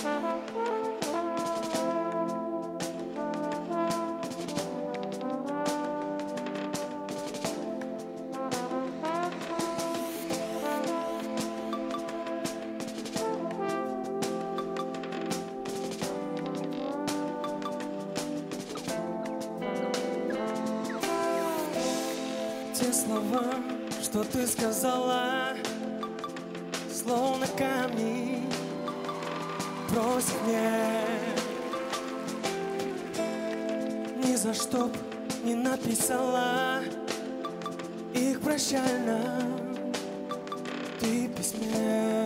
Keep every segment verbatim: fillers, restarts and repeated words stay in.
Те слова, что ты сказала, словно камни бросит мне. Ни за что б не написала их прощально ты в письме.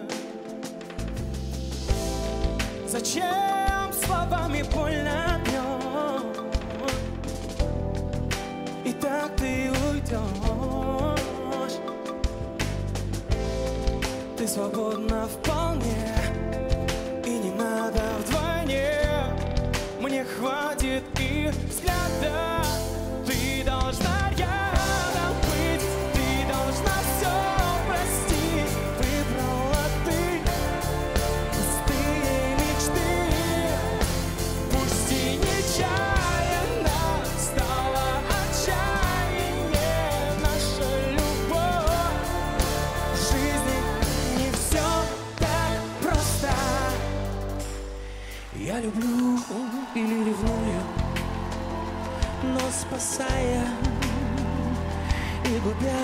Зачем словами больно бьет? И так ты уйдешь. Ты свободна вполне, и не надо вдвойне. Мне хватит и взгляда. Ты должна рядом быть, ты должна все простить. Выбрала ты пустые мечты. Пусть и нечаянно стала отчаяние. Наша любовь в жизни не все так просто. Я люблю или ревную, но спасая и губя.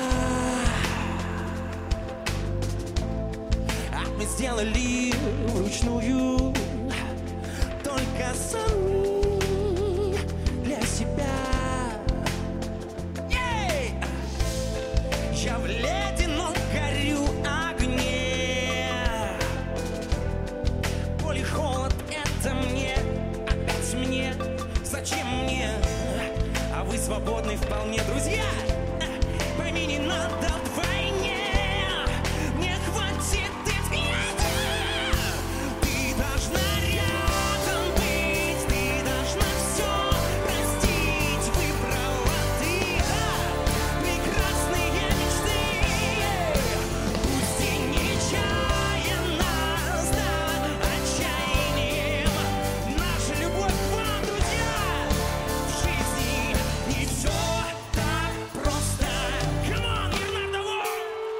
А мы сделали вручную только сами для себя. Ей! Я в ледяном горю огне. Боль и холод — это мне, опять мне. Зачем мне? А вы свободны вполне, друзья. Пойми, не надо вдвойне. Мне хватит и взгляда. Ты должна рядом быть, ты должна все простить. Выбрала ты, да, прекрасные мечты. Пусть и нечаянно стала отчаянием. Наша любовь к вам, друзья, в жизни не все так просто. Come on, Leonardo Wall!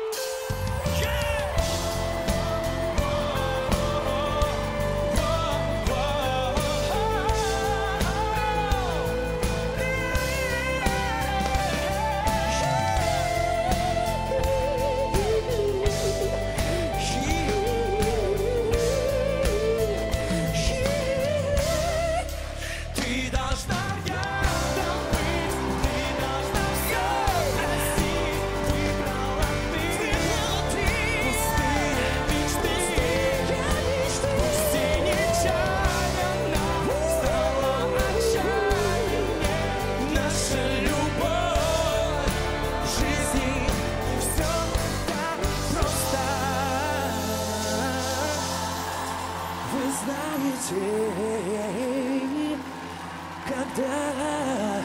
Ты должна рядом быть, ты должна все простить. Выбрала ты пустые мечты. Пусть и нечаянно стала отчаяние. Наша любовь в жизни все так просто. Вы знаете, когда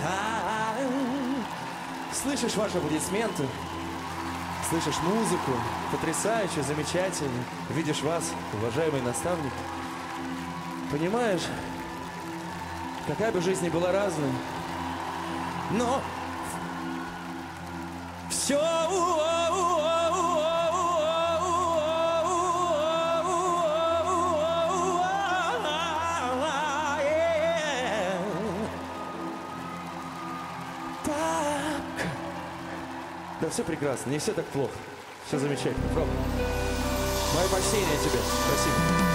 слышишь ваши аплодисменты, слышишь музыку, потрясающе, замечательно, видишь вас, уважаемый наставник, понимаешь, какая бы жизнь ни была разной, но все так. Да все прекрасно, не все так плохо. Все замечательно, правда. Мое почтение тебе. Спасибо.